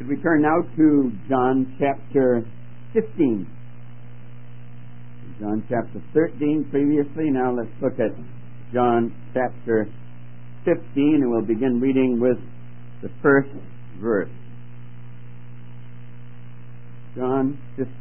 Should we turn now to John chapter 15? John chapter 13 previously. Now let's look at John chapter 15, and we'll begin reading with the first verse. John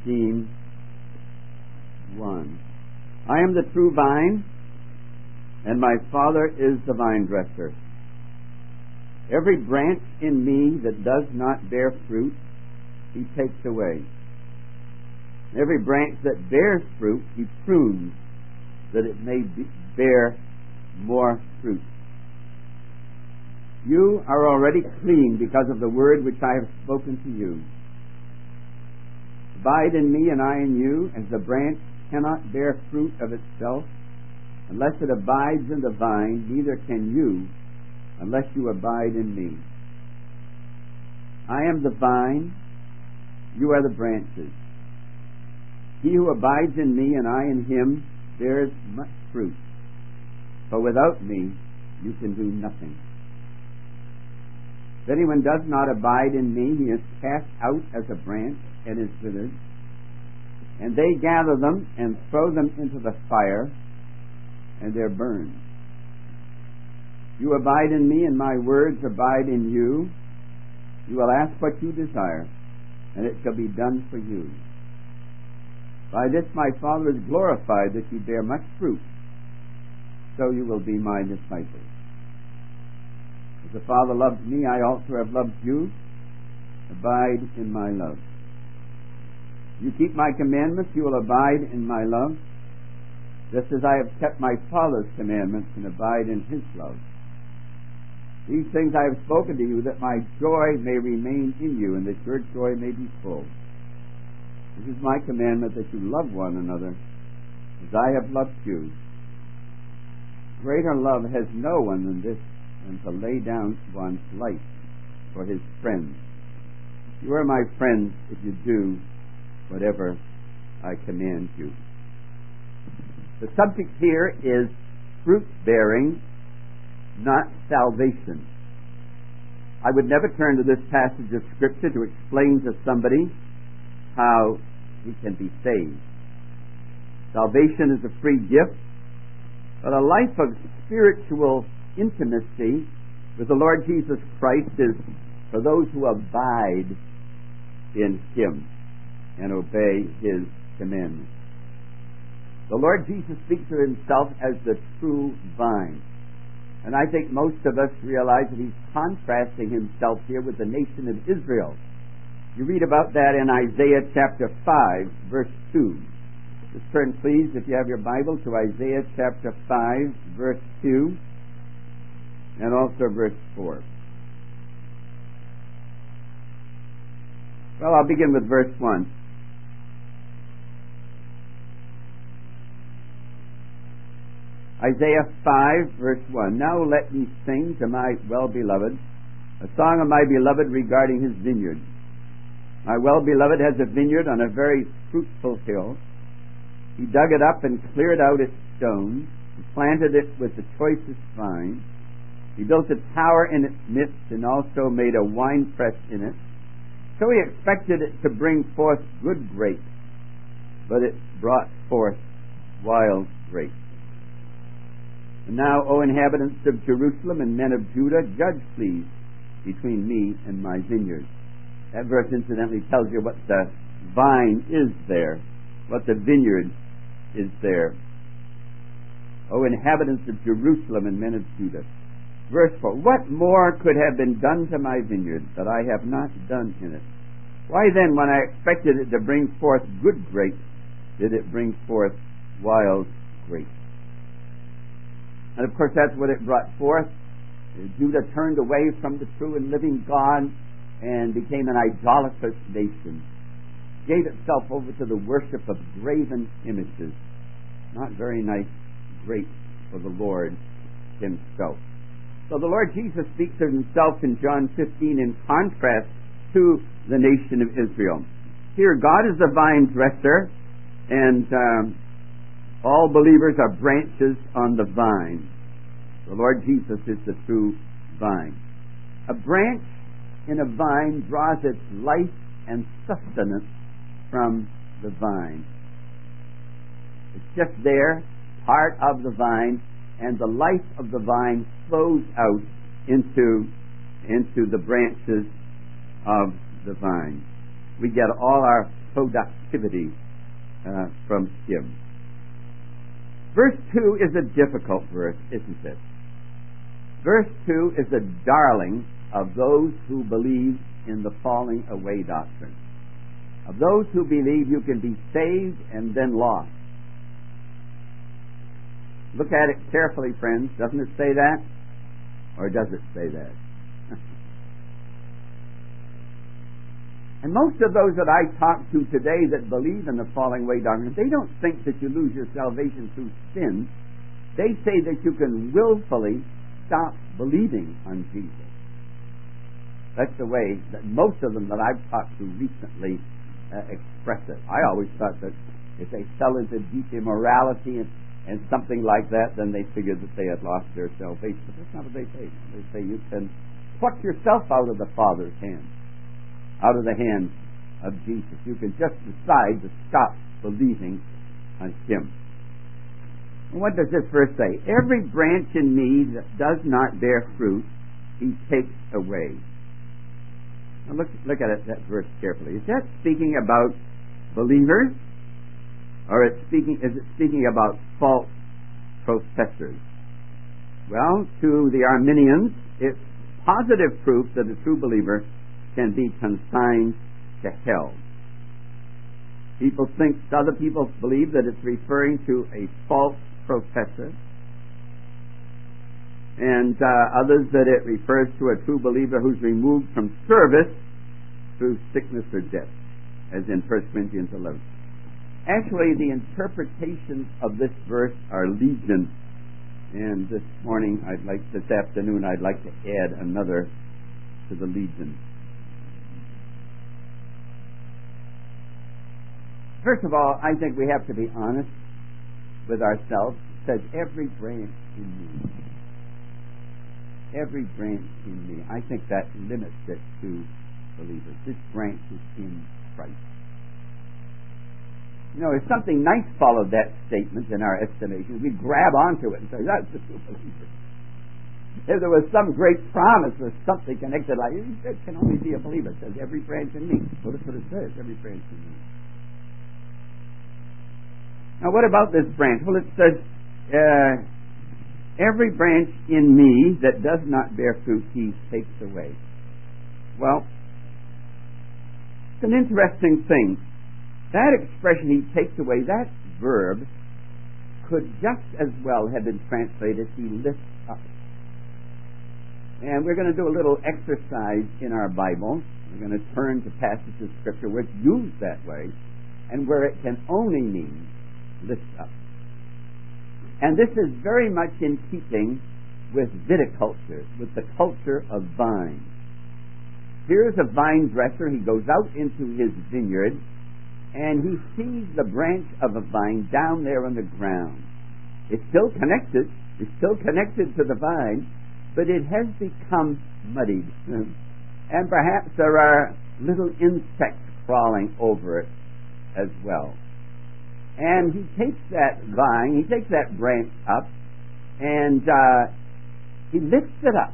15:1. I am the true vine, and my Father is the vine dresser. Every branch in me that does not bear fruit, he takes away. Every branch that bears fruit, he prunes, that it may bear more fruit. You are already clean because of the word which I have spoken to you. Abide in me and I in you, as the branch cannot bear fruit of itself unless it abides in the vine, neither can you unless you abide in me. I am the vine, you are the branches. He who abides in me and I in him bears much fruit, for without me you can do nothing. If anyone does not abide in me, he is cast out as a branch and is withered, and they gather them and throw them into the fire, and they're burned. You abide in me, and my words abide in you. You will ask what you desire, and it shall be done for you. By this my Father is glorified, that you bear much fruit, so you will be my disciples. As the Father loved me, I also have loved you. Abide in my love. You keep my commandments, you will abide in my love, just as I have kept my Father's commandments and abide in his love. These things I have spoken to you, that my joy may remain in you, and that your joy may be full. This is my commandment, that you love one another, as I have loved you. Greater love has no one than this, than to lay down one's life for his friends. You are my friends if you do whatever I command you. The subject here is fruit bearing, not salvation. I would never turn to this passage of Scripture to explain to somebody how he can be saved. Salvation is a free gift, but a life of spiritual intimacy with the Lord Jesus Christ is for those who abide in him and obey his commandments. The Lord Jesus speaks of himself as the true vine. And I think most of us realize that he's contrasting himself here with the nation of Israel. You read about that in Isaiah chapter 5, verse 2. Just turn, please, if you have your Bible, to Isaiah chapter 5, verse 2, and also verse 4. Well, I'll begin with verse 1. Isaiah 5, verse 1. Now let me sing to my well-beloved a song of my beloved regarding his vineyard. My well-beloved has a vineyard on a very fruitful hill. He dug it up and cleared out its stones, and planted it with the choicest vine. He built a tower in its midst, and also made a winepress in it. So he expected it to bring forth good grapes, but it brought forth wild grapes. And now, O inhabitants of Jerusalem and men of Judah, judge, please, between me and my vineyard. That verse incidentally tells you what the vine is there, what the vineyard is there. O inhabitants of Jerusalem and men of Judah. Verse 4, what more could have been done to my vineyard that I have not done in it? Why then, when I expected it to bring forth good grapes, did it bring forth wild grapes? And of course that's what it brought forth. Judah turned away from the true and living God and became an idolatrous nation. Gave itself over to the worship of graven images. Not very nice grapes for the Lord himself. So the Lord Jesus speaks of himself in John 15 in contrast to the nation of Israel. Here God is the vine dresser, and all believers are branches on the vine. The Lord Jesus is the true vine. A branch in a vine draws its life and sustenance from the vine. It's just there, part of the vine, and the life of the vine flows out into the branches of the vine. We get all our productivity from him. Verse 2 is a difficult verse, isn't it? Verse 2 is a darling of those who believe in the falling away doctrine. Of those who believe you can be saved and then lost. Look at it carefully, friends. Doesn't it say that? Or does it say that? And most of those that I talk to today that believe in the falling away doctrine, they don't think that you lose your salvation through sin. They say that you can willfully stop believing on Jesus. That's the way that most of them that I've talked to recently express it. I always thought that if they fell into deep immorality and something like that, then they figured that they had lost their salvation. But that's not what they say. They say you can pluck yourself out of the Father's hand, out of the hand of Jesus. You can just decide to stop believing on Him. And what does this verse say? Every branch in me that does not bear fruit, He takes away. Now look at it, that verse carefully. Is that speaking about believers? Or is it speaking about false professors? Well, to the Arminians, it's positive proof that a true believer can be consigned to hell. Other people believe that it's referring to a false professor, and others that it refers to a true believer who's removed from service through sickness or death, as in 1 Corinthians 11. Actually, the interpretations of this verse are legion, and this afternoon, I'd like to add another to the legion. First of all, I think we have to be honest with ourselves. It says, every branch in me. Every branch in me. I think that limits it to believers. This branch is in Christ. You know, if something nice followed that statement in our estimation, we'd grab onto it and say, that's the true believer. If there was some great promise or something connected, like, it can only be a believer. It says, every branch in me. Well, that's what it says, every branch in me. Now, what about this branch? Well, it says, every branch in me that does not bear fruit, He takes away. Well, it's an interesting thing. That expression, He takes away, that verb could just as well have been translated, He lifts up. And we're going to do a little exercise in our Bible. We're going to turn to passages of Scripture where it's used that way and where it can only mean lift up. And this is very much in keeping with viticulture, with the culture of vines. Here's a vine dresser. He goes out into his vineyard and he sees the branch of a vine down there on the ground. It's still connected. It's still connected to the vine, but it has become muddied. And perhaps there are little insects crawling over it as well. And he takes that vine, he takes that branch up, and he lifts it up.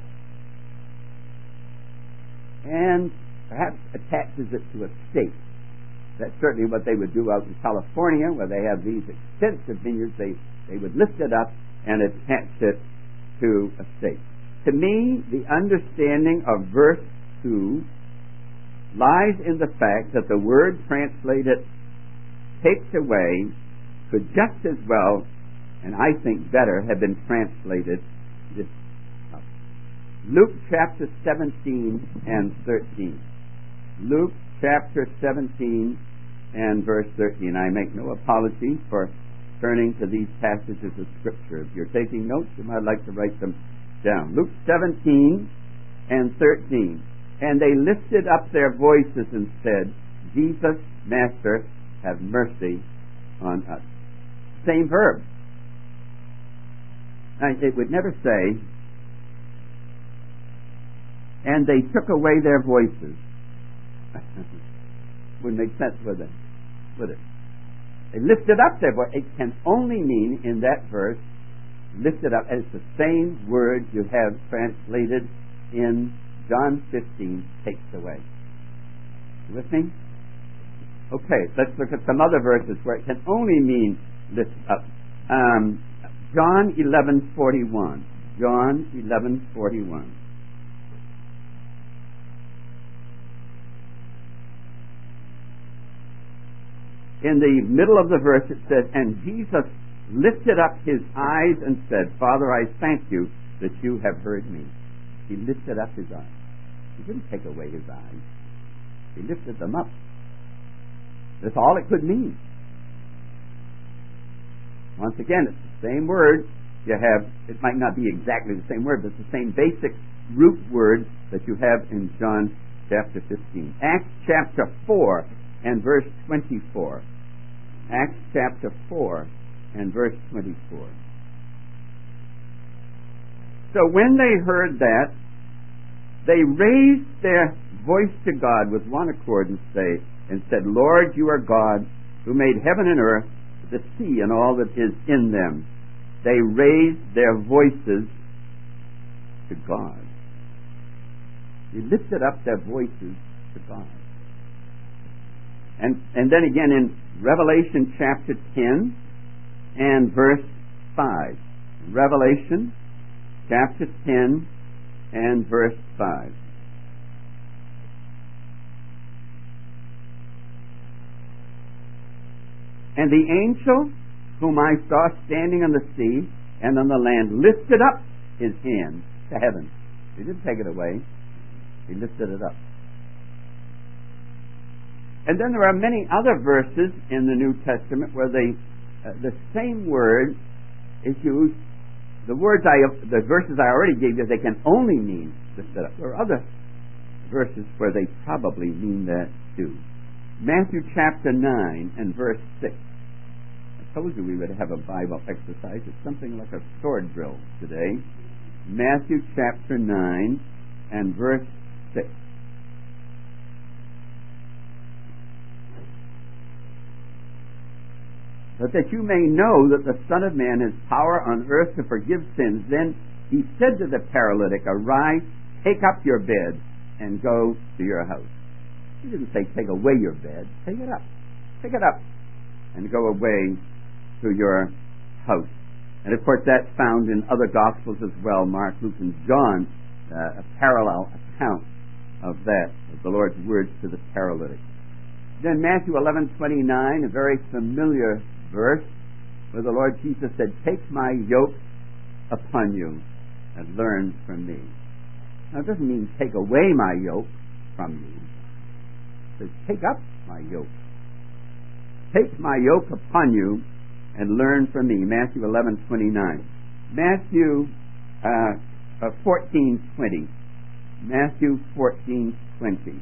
And perhaps attaches it to a stake. That's certainly what they would do out in California, where they have these extensive vineyards. They would lift it up and attach it to a stake. To me, the understanding of verse 2 lies in the fact that the word translated takes away could just as well, and I think better, have been translated this up. Luke chapter 17 and 13. Luke chapter 17 and verse 13. I make no apology for turning to these passages of Scripture. If you're taking notes, you might like to write them down. Luke 17 and 13. And they lifted up their voices and said, Jesus, Master, have mercy on us. Same verb. Now, it would never say, and they took away their voices. Wouldn't make sense, would it? They lifted up their voice. It can only mean in that verse, lifted up, as the same word you have translated in John 15, takes away. You with me? Okay, let's look at some other verses where it can only mean lift up. John 11:41. John 11:41. In the middle of the verse it says, and Jesus lifted up his eyes and said, Father, I thank you that you have heard me. He lifted up his eyes. He didn't take away his eyes. He lifted them up. That's all it could mean. Once again, it's the same word you have. It might not be exactly the same word, but it's the same basic root word that you have in John chapter 15. Acts chapter 4 and verse 24. Acts chapter 4 and verse 24. So when they heard that, they raised their voice to God with one accord and said, Lord, you are God, who made heaven and earth, the sea and all that is in them. They raised their voices to God. They lifted up their voices to God. And then again in Revelation chapter 10 and verse 5. Revelation chapter 10 and verse 5. And the angel whom I saw standing on the sea and on the land lifted up his hand to heaven. He didn't take it away. He lifted it up. And then there are many other verses in the New Testament where the same word is used. The verses I already gave you, they can only mean lifted up. There are other verses where they probably mean that too. Matthew chapter 9 and verse 6. I told you we would have a Bible exercise. It's something like a sword drill today. Matthew chapter 9 and verse 6. But that you may know that the Son of Man has power on earth to forgive sins. Then he said to the paralytic, Arise, take up your bed, and go to your house. He didn't say take away your bed. Take it up. Pick it up and go away to your house. And of course that's found in other Gospels as well, Mark, Luke, and John, a parallel account of that, of the Lord's words to the paralytic. Then Matthew 11:29, a very familiar verse, where the Lord Jesus said, Take my yoke upon you and learn from me. Now it doesn't mean take away my yoke from you. It says, take up my yoke. Take my yoke upon you and learn from me. Matthew 11:29. Matthew 14:20. Matthew 14:20.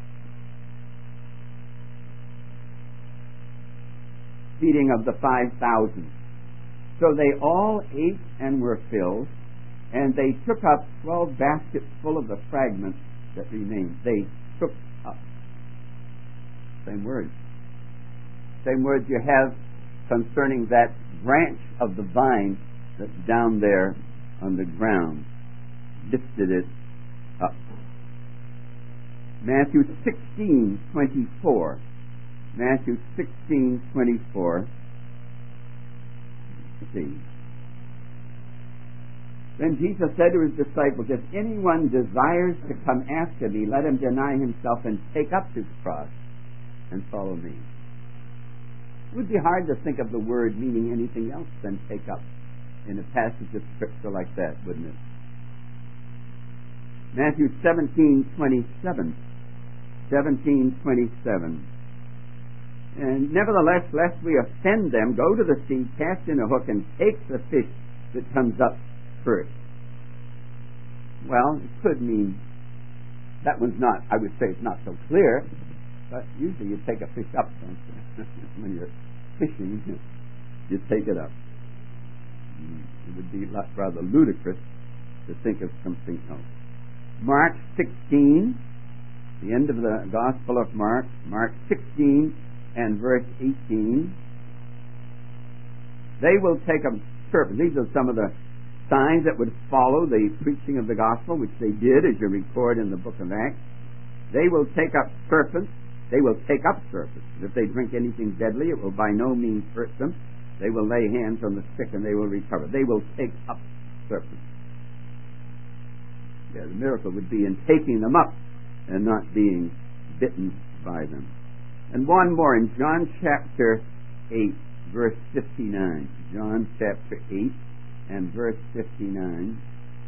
Feeding of the 5,000. So they all ate and were filled, and they took up 12 baskets full of the fragments that remained. They took up. Same words. Same words you have concerning that branch of the vine that's down there on the ground. Lifted it up. Matthew 16:24. Matthew 16:24. Let's see. Then Jesus said to his disciples, If anyone desires to come after me, let him deny himself and take up his cross and follow me. It would be hard to think of the word meaning anything else than take up in a passage of Scripture like that, wouldn't it? Matthew 17:27. 17:27. And nevertheless, lest we offend them, go to the sea, cast in a hook, and take the fish that comes up first. Well, it could mean, that one's not, I would say it's not so clear, but usually you take a fish up, don't you? When you're fishing, you take it up. It would be rather ludicrous to think of something else. Mark 16, the end of the Gospel of Mark, Mark 16 and verse 18. They will take up serpents. These are some of the signs that would follow the preaching of the gospel, which they did, as you record in the book of Acts. They will take up serpents. They will take up serpents. If they drink anything deadly, it will by no means hurt them. They will lay hands on the sick and they will recover. They will take up serpents. Yeah, the miracle would be in taking them up and not being bitten by them. And one more in John chapter 8, verse 59. John chapter 8 and verse 59.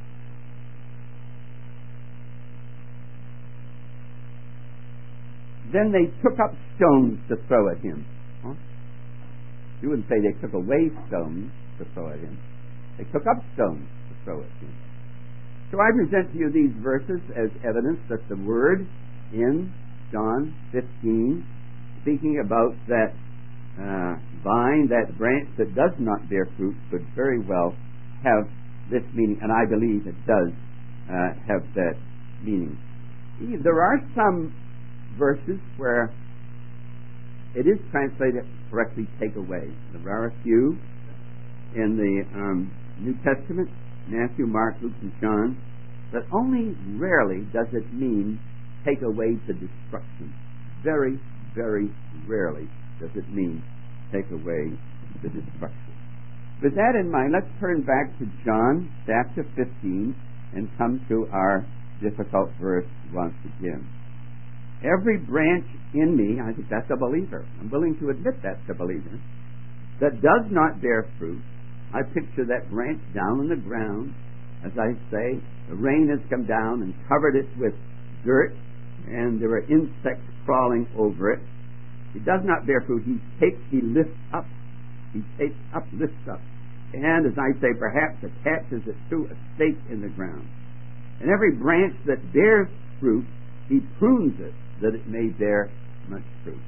Then they took up stones to throw at him. Huh? You wouldn't say they took away stones to throw at him. They took up stones to throw at him. So I present to you these verses as evidence that the word in John 15, speaking about that vine, that branch that does not bear fruit, could very well have this meaning, and I believe it does have that meaning. There are some verses where it is translated correctly, take away. There are a few in the New Testament, Matthew, Mark, Luke, and John, but only rarely does it mean take away to destruction. Very, very rarely does it mean take away the destruction. With that in mind, let's turn back to John chapter 15 and come to our difficult verse once again. Every branch in me, I think that's a believer. I'm willing to admit that's a believer, that does not bear fruit. I picture that branch down on the ground. As I say, the rain has come down and covered it with dirt, and there are insects crawling over it. It does not bear fruit. He lifts up. He takes up, lifts up. And as I say, perhaps attaches it to a stake in the ground. And every branch that bears fruit, he prunes it that it may bear much fruit.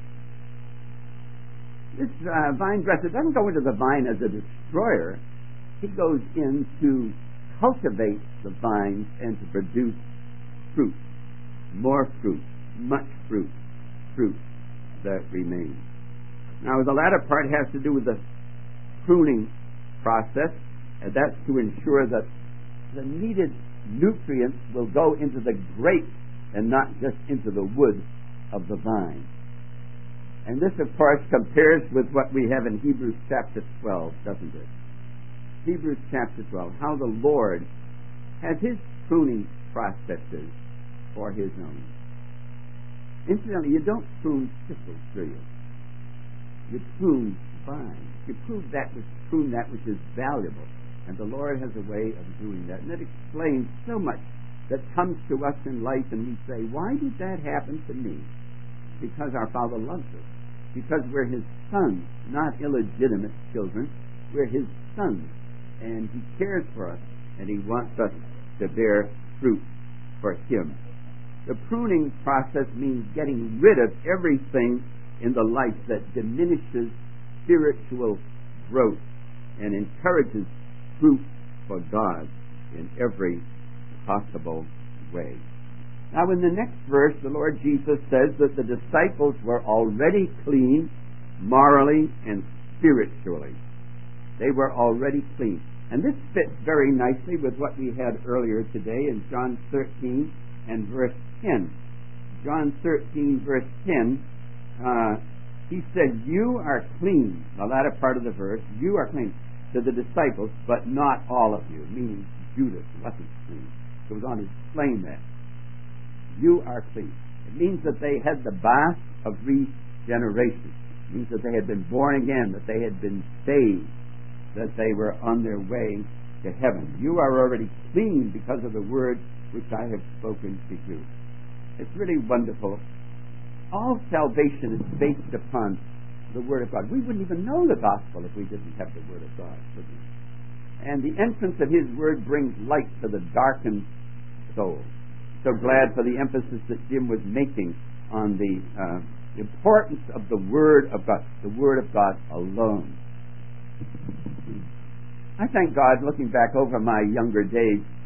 This vine dresser doesn't go into the vine as a destroyer. He goes in to cultivate the vines and to produce fruit, more fruit, much fruit, fruit that remains. Now, the latter part has to do with the pruning process, and that's to ensure that the needed nutrients will go into the grape and not just into the wood of the vine. And this, of course, compares with what we have in Hebrews chapter 12, doesn't it? Hebrews chapter 12, how the Lord has his pruning processes for his own. Incidentally, you don't prune thistles, do you? You prune vines. You prune that which is valuable. And the Lord has a way of doing that. And it explains so much that comes to us in life, and we say, why did that happen to me? Because our Father loves us. Because we're his sons, not illegitimate children. We're his sons. And he cares for us, and he wants us to bear fruit for him. The pruning process means getting rid of everything in the life that diminishes spiritual growth and encourages fruit for God in every possible way. Now, in the next verse, the Lord Jesus says that the disciples were already clean morally and spiritually. They were already clean. And this fits very nicely with what we had earlier today in John 13 and verse 10. John 13, verse 10, he said, you are clean. The latter part of the verse, you are clean to the disciples, but not all of you, meaning Judas wasn't clean. It goes on to explain that. You are clean. It means that they had the bath of regeneration. It means that they had been born again, that they had been saved, that they were on their way to heaven. You are already clean because of the word which I have spoken to you. It's really wonderful. All salvation is based upon the Word of God. We wouldn't even know the gospel if we didn't have the Word of God, would we? And the entrance of his Word brings light to the darkened soul. So glad for the emphasis that Jim was making on the importance of the Word of God, the Word of God alone. I thank God, looking back over my younger days,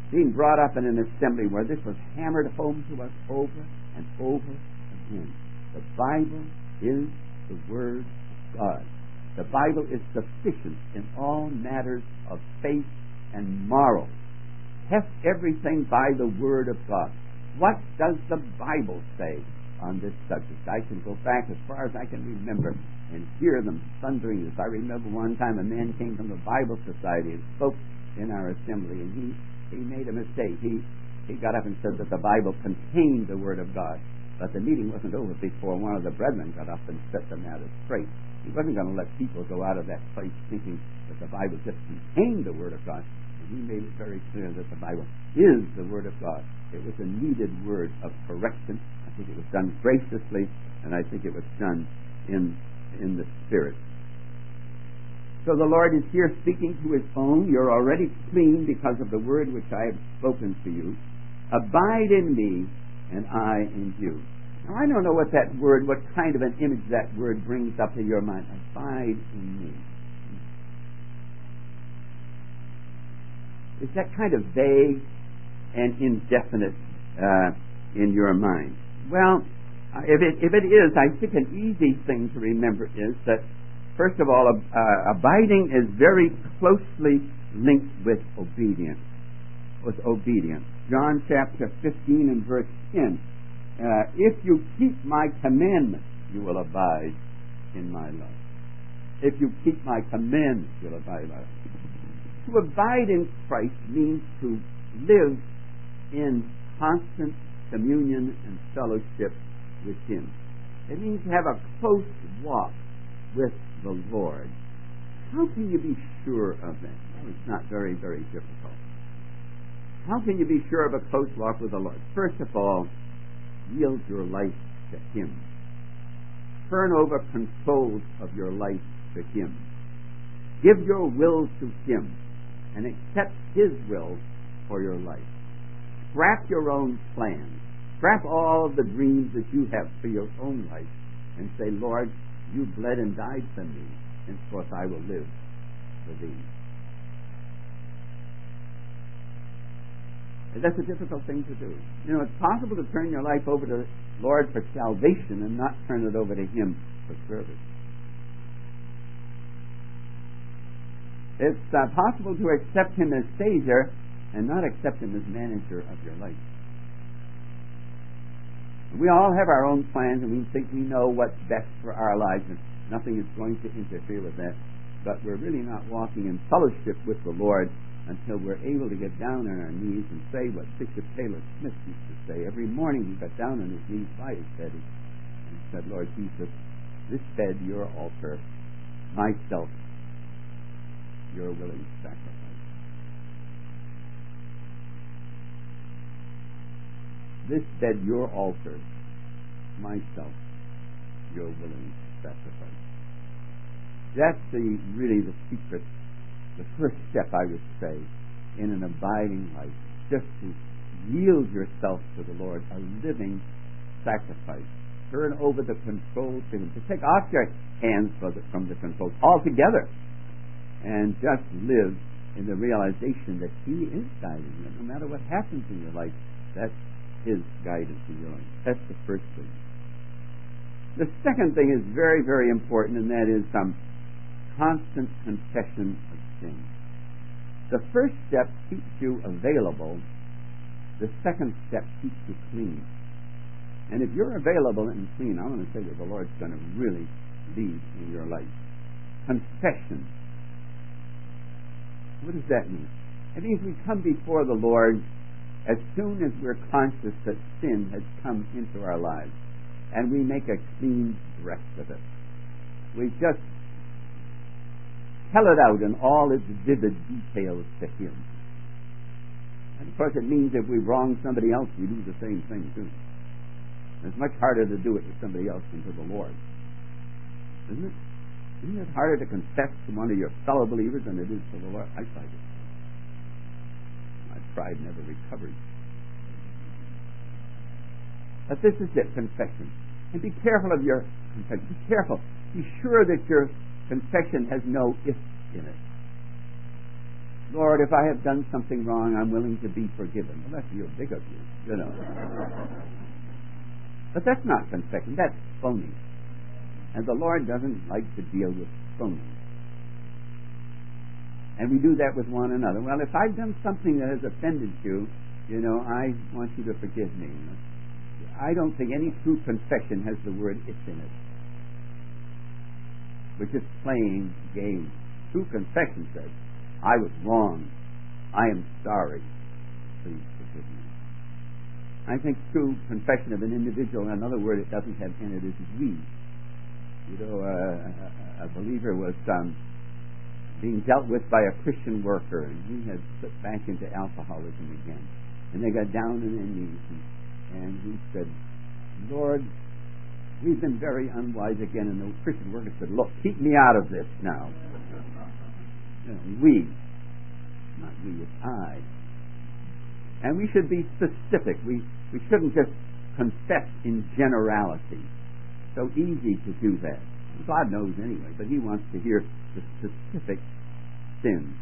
being brought up in an assembly where this was hammered home to us over and over again. The Bible is the Word of God. The Bible is sufficient in all matters of faith and moral. Test everything by the Word of God. What does the Bible say on this subject? I can go back as far as I can remember and hear them thundering this. I remember one time a man came from the Bible Society and spoke in our assembly, and he made a mistake. He got up and said that the Bible contained the Word of God. But the meeting wasn't over before one of the brethren got up and set the matter straight. He wasn't going to let people go out of that place thinking that the Bible just contained the Word of God. And he made it very clear that the Bible is the Word of God. It was a needed word of correction. I think it was done graciously, and I think it was done in the Spirit. So the Lord is here speaking to His own. You're already clean because of the word which I have spoken to you. Abide in me, and I in you. Now, I don't know what kind of an image that word brings up to your mind. Abide in me. Is that kind of vague and indefinite in your mind? Well, if it is, I think an easy thing to remember is that, first of all, abiding is very closely linked with obedience. John chapter 15 and verse 10. If you keep my commandments, you will abide in my love. If you keep my commandments, you'll abide in my love. To abide in Christ means to live in constant communion and fellowship with Him. It means to have a close walk with the Lord. How can you be sure of that? Well, it's not very, very difficult. How can you be sure of a close walk with the Lord? First of all, yield your life to Him. Turn over control of your life to Him. Give your will to Him and accept His will for your life. Scrap your own plans. Scrap all of the dreams that you have for your own life and say, Lord, you bled and died for me, henceforth I will live for Thee. And that's a difficult thing to do. You know, it's possible to turn your life over to the Lord for salvation and not turn it over to Him for service. It's possible to accept Him as Savior and not accept Him as manager of your life. We all have our own plans, and we think we know what's best for our lives, and nothing is going to interfere with that. But we're really not walking in fellowship with the Lord until we're able to get down on our knees and say what Bishop Taylor Smith used to say. Every morning he got down on his knees by his bed and said, Lord Jesus, this bed, your altar, myself, your willing sacrifice. This bed, your altar, myself, your willing sacrifice. That's really the secret, the first step, I would say, in an abiding life, just to yield yourself to the Lord, a living sacrifice. Turn over the control to Him. To take off your hands from the control altogether, and just live in the realization that He is guiding you. No matter what happens in your life, that's His guidance in your life. That's the first thing. The second thing is very, very important, and that is constant confession of sin. The first step keeps you available. The second step keeps you clean. And if you're available and clean, I want to say that the Lord's going to really lead in your life. Confession. What does that mean? It means we come before the Lord as soon as we're conscious that sin has come into our lives, and we make a clean breast of it. We just tell it out in all its vivid details to Him. And of course it means if we wrong somebody else, we do the same thing too. It's much harder to do it to somebody else than to the Lord. Isn't it? Isn't it harder to confess to one of your fellow believers than it is to the Lord? I tried it. My pride never recovered. But this is it, confession. And be careful of your confession. Be careful. Be sure that your confession has no if in it. Lord, if I have done something wrong, I'm willing to be forgiven. Well, that's real big of you, you know. But that's not confession. That's phony. And the Lord doesn't like to deal with phony. And we do that with one another. Well, if I've done something that has offended you, you know, I want you to forgive me. I don't think any true confession has the word "if" in it. We're just playing games. True confession says, I was wrong. I am sorry. Please forgive me. I think true confession of an individual, another word it doesn't have in it is "we." You know, a believer was being dealt with by a Christian worker, and he had slipped back into alcoholism again. And they got down on their knees, and he said, Lord, we've been very unwise again. And the Christian worker said, look, keep me out of this now. You know, we, not we, it's I. And we should be specific. We shouldn't just confess in generality. So easy to do that. God knows anyway, but He wants to hear the specific sins.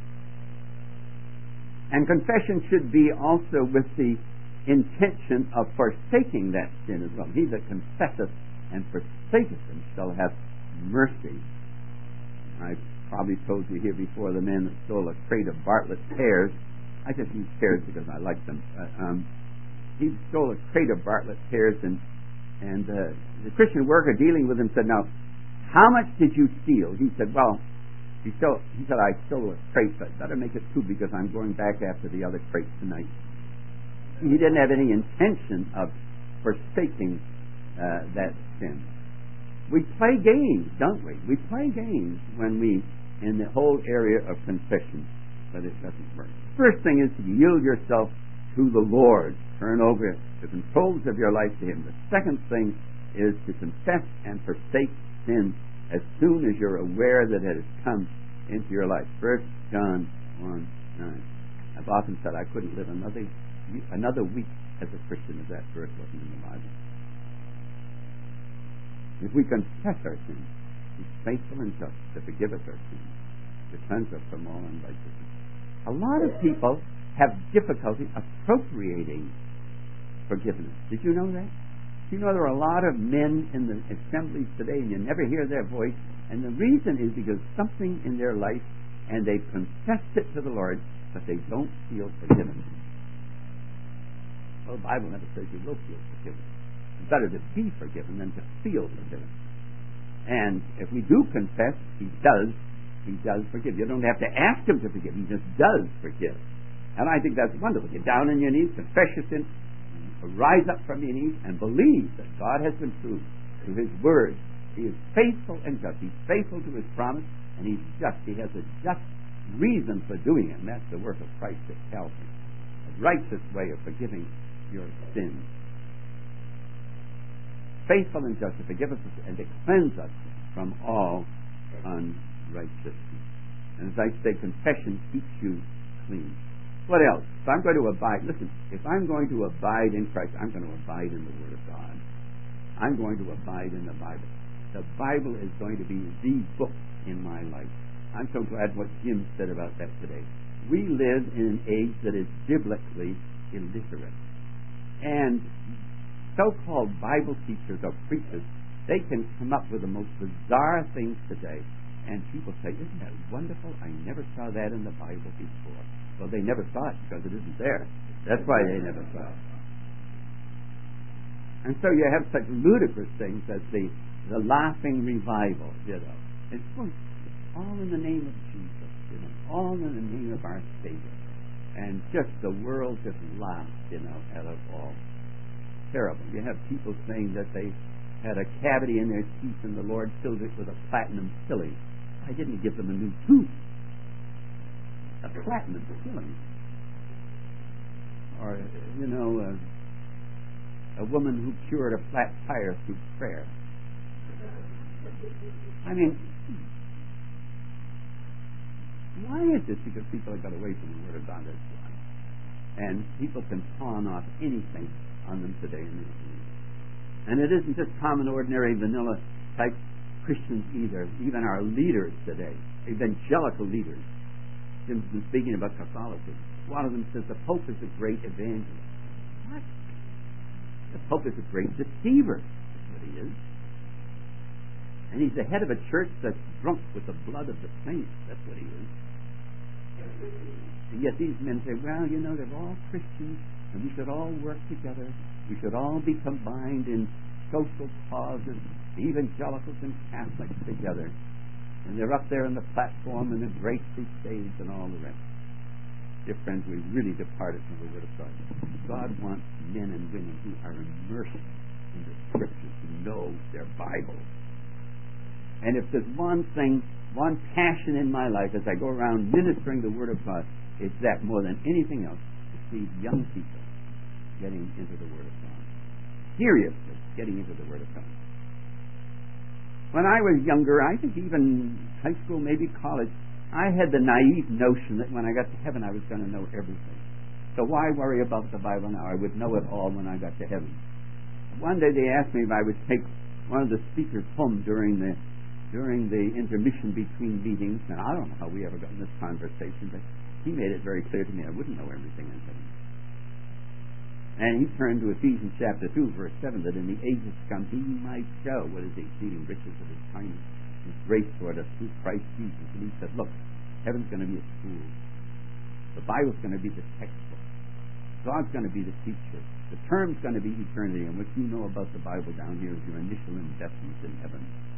And confession should be also with the intention of forsaking that sin as well. He that confesseth and forsaketh him shall have mercy. I probably told you here before the man that stole a crate of Bartlett pears. I just use pears because I like them. He stole a crate of Bartlett pears, and the Christian worker dealing with him said, now, how much did you steal? He said, well, he said, I stole a crate, but better make it two because I'm going back after the other crate tonight. He didn't have any intention of forsaking that sin. We play games, don't we? We play games when we, in the whole area of confession, but it doesn't work. First thing is to yield yourself to the Lord. Turn over the controls of your life to Him. The second thing is to confess and forsake sin as soon as you're aware that it has come into your life. 1 John 1:9. I've often said I couldn't live another week as a Christian if that verse wasn't in the Bible. If we confess our sins, He's faithful and just to forgive us our sins, to cleanse us from all unrighteousness. A lot of people have difficulty appropriating forgiveness. Did you know that? You know there are a lot of men in the assemblies today and you never hear their voice, and the reason is because something in their life and they've confessed it to the Lord, but they don't feel forgiven. Well, the Bible never says you will feel forgiven. It's better to be forgiven than to feel forgiven. And if we do confess, He does forgive. You don't have to ask Him to forgive. He just does forgive. And I think that's wonderful. Get down on your knees, confess your sin, rise up from your knees, and believe that God has been true to His word. He is faithful and just. He's faithful to His promise, and He's just. He has a just reason for doing it, and that's the work of Christ at Calvary. A righteous way of forgiving your sins. Faithful and just to forgive us and to cleanse us from all unrighteousness. And as I say, confession keeps you clean. What else? If I'm going to abide, listen, if I'm going to abide in Christ, I'm going to abide in the Word of God. I'm going to abide in the Bible. The Bible is going to be the book in my life. I'm so glad what Jim said about that today. We live in an age that is biblically illiterate. And so-called Bible teachers or preachers, they can come up with the most bizarre things today. And people say, isn't that wonderful? I never saw that in the Bible before. Well, they never saw it because it isn't there. That's why they never saw it. And so you have such ludicrous things as the laughing revival, you know. It's all in the name of Jesus, you know, all in the name of our Savior. And just the world just laughs, you know, at it all. Terrible. You have people saying that they had a cavity in their teeth and the Lord filled it with a platinum filling. I didn't give them a new tooth. A platinum filling. Or, you know, a woman who cured a flat tire through prayer. I mean, why is this? Because people have got away from the Word of God. That's why. And people can pawn off anything on them today. And it isn't just common, ordinary, vanilla type Christians either. Even our leaders today, evangelical leaders, Jim's been speaking about Catholicism. One of them says the Pope is a great evangelist. What? The Pope is a great deceiver. That's what he is. And he's the head of a church that's drunk with the blood of the saints. That's what he is. And yet these men say, well, you know, they're all Christians, and we should all work together. We should all be combined in social causes, evangelicals and Catholics together. And they're up there on the platform in the great crusades and all the rest. Dear friends, we've really departed from the Word of God. God wants men and women who are immersed in the Scriptures, who know their Bible. And if there's one thing, one passion in my life as I go around ministering the Word of God, it's that more than anything else, to see young people getting into the Word of God. Seriously, getting into the Word of God. When I was younger, I think even high school, maybe college, I had the naive notion that when I got to heaven I was going to know everything. So why worry about the Bible now? I would know it all when I got to heaven. One day they asked me if I would take one of the speakers home during the intermission between meetings, and I don't know how we ever got in this conversation, but he made it very clear to me I wouldn't know everything in heaven. And he turned to Ephesians chapter 2, verse 7, that in the ages to come he might show what is the exceeding riches of his kindness, his grace toward us through Christ Jesus. And he said, look, heaven's going to be a school. The Bible's going to be the textbook. God's going to be the teacher. The term's going to be eternity, and what you know about the Bible down here is your initial investment in heaven.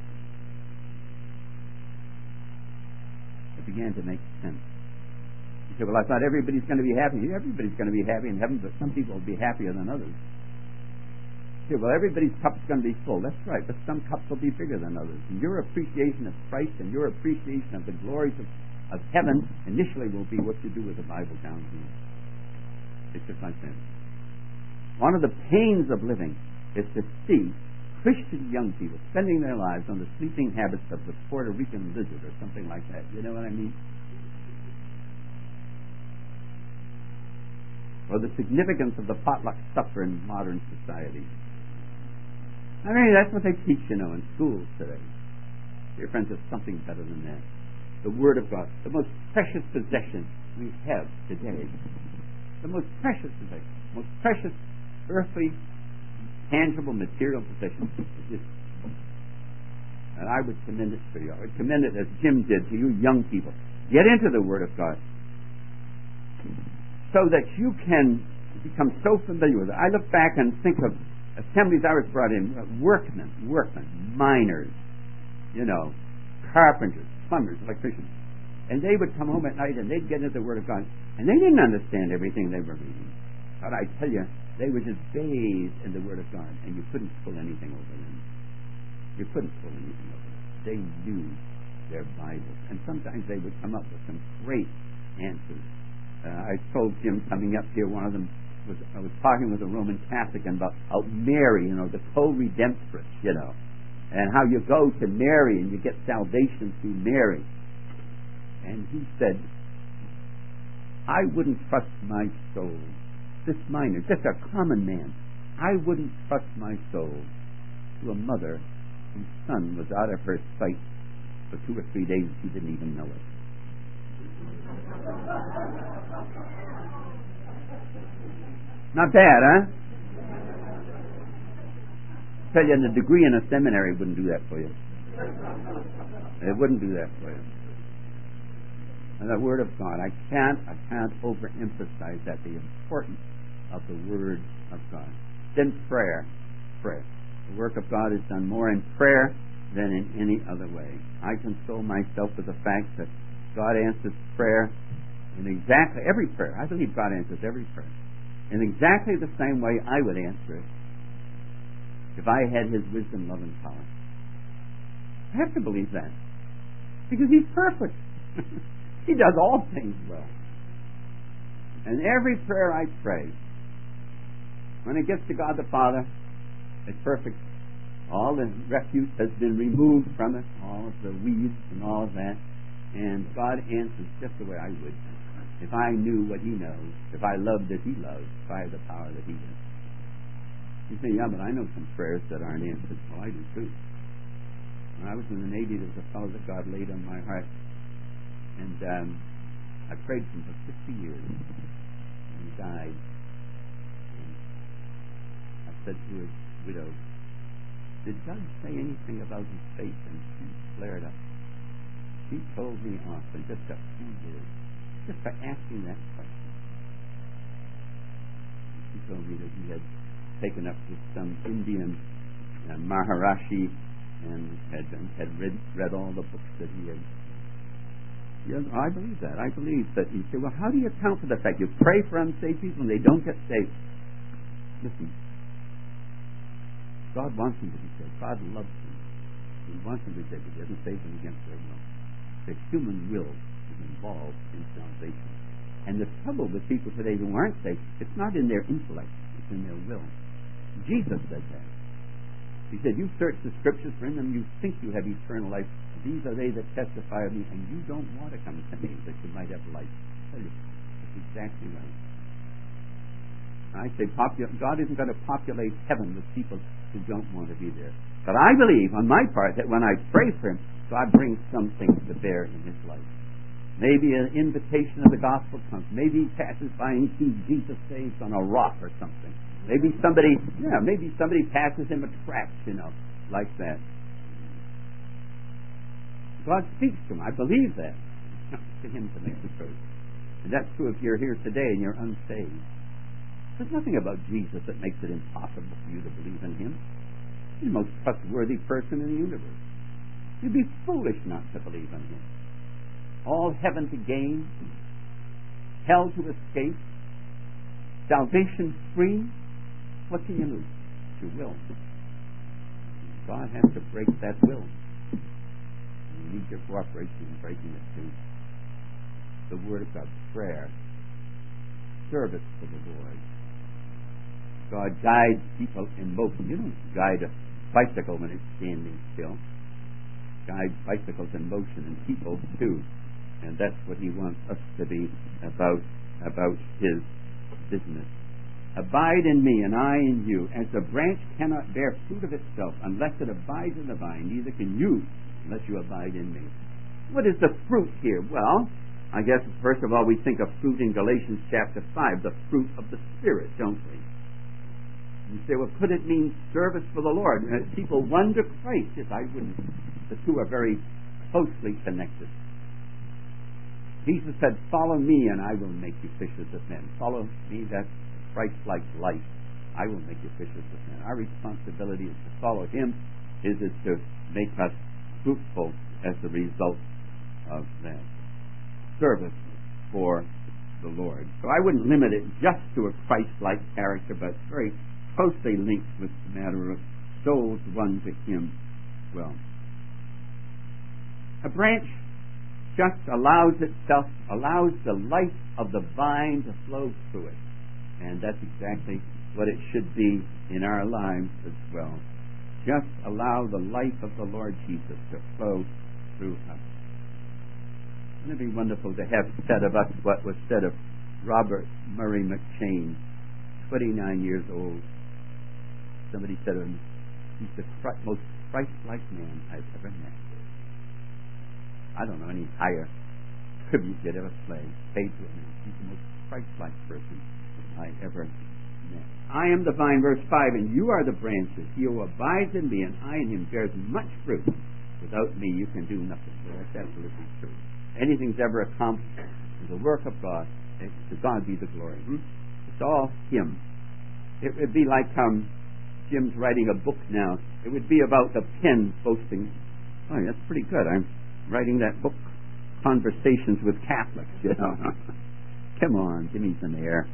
It began to make sense. You say, well, I thought everybody's going to be happy. Everybody's going to be happy in heaven, but some people will be happier than others. You say, well, everybody's cup's going to be full. That's right, but some cups will be bigger than others. And your appreciation of Christ and your appreciation of the glories of heaven initially will be what you do with the Bible down here. It's just like that. One of the pains of living is to see Christian young people spending their lives on the sleeping habits of the Puerto Rican lizard or something like that. You know what I mean? Or the significance of the potluck supper in modern society. I mean, that's what they teach, you know, in schools today. Dear friends, it's something better than that. The Word of God, the most precious possession we have today. The most precious possession, most precious earthly, tangible, material possession is this. And I would commend it to you. I would commend it as Jim did to you young people. Get into the Word of God so that you can become so familiar with it. I look back and think of assemblies I was brought in, workmen, miners, you know, carpenters, plumbers, electricians. And they would come home at night and they'd get into the Word of God. And they didn't understand everything they were reading. But I tell you, they were just bathed in the Word of God, and you couldn't pull anything over them. You couldn't pull anything over them. They knew their Bibles. And sometimes they would come up with some great answers. I told Jim coming up here, one of them I was talking with a Roman Catholic about Mary, you know, the co-redemptress, you know, and how you go to Mary and you get salvation through Mary. And he said, I wouldn't trust my soul. This miner, just a common man, I wouldn't trust my soul to a mother whose son was out of her sight for 2 or 3 days. She didn't even know it. Not bad, huh? I tell you, the degree in a seminary wouldn't do that for you. It wouldn't do that for you. And the Word of God, I can't overemphasize that, the importance of the Word of God. Then prayer. The work of God is done more in prayer than in any other way. I console myself with the fact that God answers prayer in exactly every prayer. I believe God answers every prayer in exactly the same way I would answer it if I had His wisdom, love, and power. I have to believe that because He's perfect. He does all things well. And every prayer I pray, when it gets to God the Father, it's perfect. All the refuse has been removed from it, all of the weeds and all of that, and God answers just the way I would. If I knew what He knows, if I loved as He loves, if I had the power that He does. You say, yeah, but I know some prayers that aren't answered. Well, I do too. When I was in the Navy, there was a fellow that God laid on my heart. And I prayed for him for 50 years. And he died. And I said to his widow, did God say anything about his faith? And she flared up. She told me off in just a few years, just by asking that question. She told me that he had taken up with some Indian Maharishi and had read all the books that he had. Yes, I believe that. I believe that. You say, well, how do you account for the fact you pray for unsaved people and they don't get saved? Listen, God wants them to be saved. God loves them. He wants them to be saved, but he doesn't save them against their will. The human will is involved in salvation. And the trouble with people today who aren't saved, it's not in their intellect, it's in their will. Jesus said that. He said, you search the scriptures, for in them you think you have eternal life. These are they that testify of me, and you don't want to come to me that you might have life. I tell you, that's exactly right. I say God isn't going to populate heaven with people who don't want to be there. But I believe, on my part, that when I pray for him, God brings some things to bear in his life. Maybe an invitation of the gospel comes. Maybe he passes by and he sees Jesus saved on a rock or something. Maybe somebody passes him a tract, like that. God speaks to him. I believe that. It's up to him to make the choice. And that's true if you're here today and you're unsaved. There's nothing about Jesus that makes it impossible for you to believe in him. He's the most trustworthy person in the universe. You'd be foolish not to believe in him. All heaven to gain, hell to escape, salvation free. What can you lose? Your will. God has to break that will. You need your cooperation in breaking it too. The work of prayer, service to the Lord. God guides people in motion. You don't guide a bicycle when it's standing still. Guide bicycles in motion and people too. And that's what he wants us to be about his business. Abide in me, and I in you. As the branch cannot bear fruit of itself unless it abides in the vine, neither can you unless you abide in me. What is the fruit here? Well, I guess first of all we think of fruit in Galatians chapter 5, the fruit of the Spirit, don't we? You say, well, could it mean service for the Lord? People wonder Christ. Yes, I wouldn't. The two are very closely connected. Jesus said, follow me and I will make you fishers of men. Follow me, that's Christ-like life. I will make you fishers of men. Our responsibility is to follow him. His is to make us fruitful as a result of that. Service for the Lord. So I wouldn't limit it just to a Christ-like character, but very closely linked with the matter of souls won to him. Well, a branch just allows the life of the vine to flow through it. And that's exactly what it should be in our lives as well. Just allow the life of the Lord Jesus to flow through us. Wouldn't it be wonderful to have said of us what was said of Robert Murray McCheyne, 29 years old. Somebody said of him, he's the most Christ-like man I've ever met. I don't know any higher tribute you'd ever paid to him. He's the most Christ-like person I ever met. I am the vine, verse 5, and you are the branches. He who abides in me and I in him bears much fruit. Without me you can do nothing. So that's absolutely true. Anything's ever accomplished is the work of God. To God be the glory. It's all him. It would be like Jim's writing a book now. It would be about the pen boasting. Oh, that's pretty good. I'm writing that book, Conversations with Catholics, Come on, give me some air.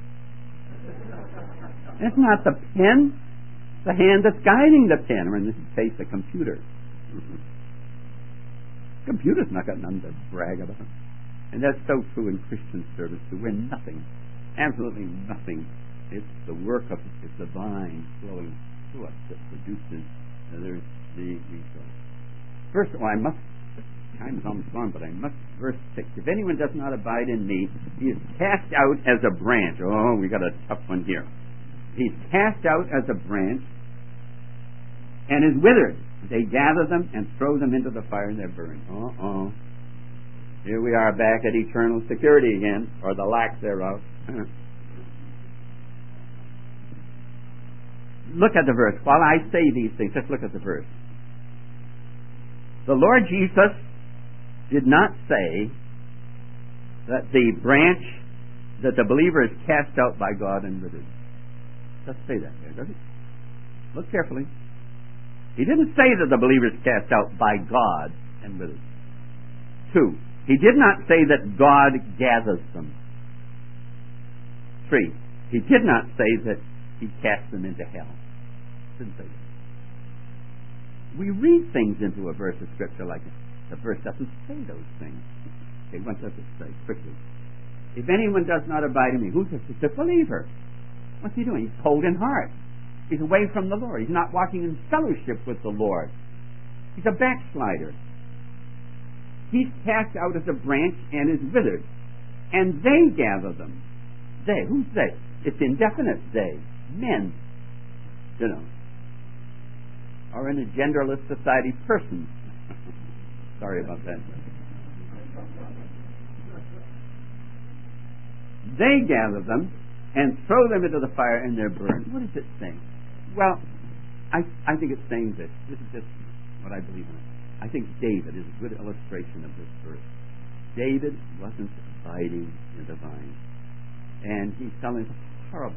It's not the pen. It's the hand that's guiding the pen, or in this case, the computer. Computer's not got nothing to brag about. And that's so true in Christian service, too. We're nothing. Absolutely nothing. It's the work of it's the vine flowing through us that produces the result. First of all, time is almost gone, but I must, verse 6. If anyone does not abide in me, he is cast out as a branch. Oh, we got a tough one here. He's cast out as a branch and is withered. They gather them and throw them into the fire and they're burned. Here we are back at eternal security again, or the lack thereof. Look at the verse. While I say these things, just look at the verse. The Lord Jesus did not say that the branch that the believer is cast out by God and withered. Doesn't say that there, does it? Look carefully. He didn't say that the believer is cast out by God and withered. 2. He did not say that God gathers them. 3. He did not say that He casts them into hell. Didn't say that. We read things into a verse of Scripture like the verse doesn't say those things. Okay, what does it say? Quickly. If anyone does not abide in me, who's this? It's a believer. What's he doing? He's cold in heart. He's away from the Lord. He's not walking in fellowship with the Lord. He's a backslider. He's cast out as a branch and is withered. And they gather them. They. Who's they? It's indefinite they. Men. You know. Or in a genderless society, persons. Sorry about that. They gather them and throw them into the fire and they're burned. What is it saying? Well, I think it's saying this. This is just what I believe in. I think David is a good illustration of this verse. David wasn't abiding in the vine. And he's telling us a horrible